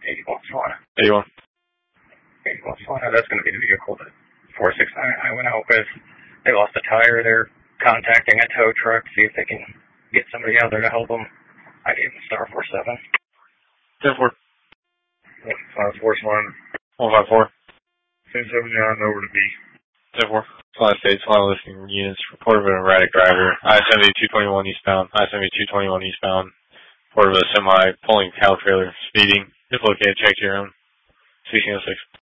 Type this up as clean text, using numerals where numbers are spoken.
81 Solana. 81. 81 Solana, that's going to be the vehicle that 469 I went out with. They lost a tire. They're contacting a tow truck, see if they can get somebody out there to help them. I gave them star 47. 10-4. 5-4 Solana. 154. 1079 over to B. 10-4. Solana State, Solana listing units, report of an erratic driver. I-70 221 eastbound. I-70 221 eastbound. Report of a semi pulling cow trailer, speeding. If located, check your own. 1606.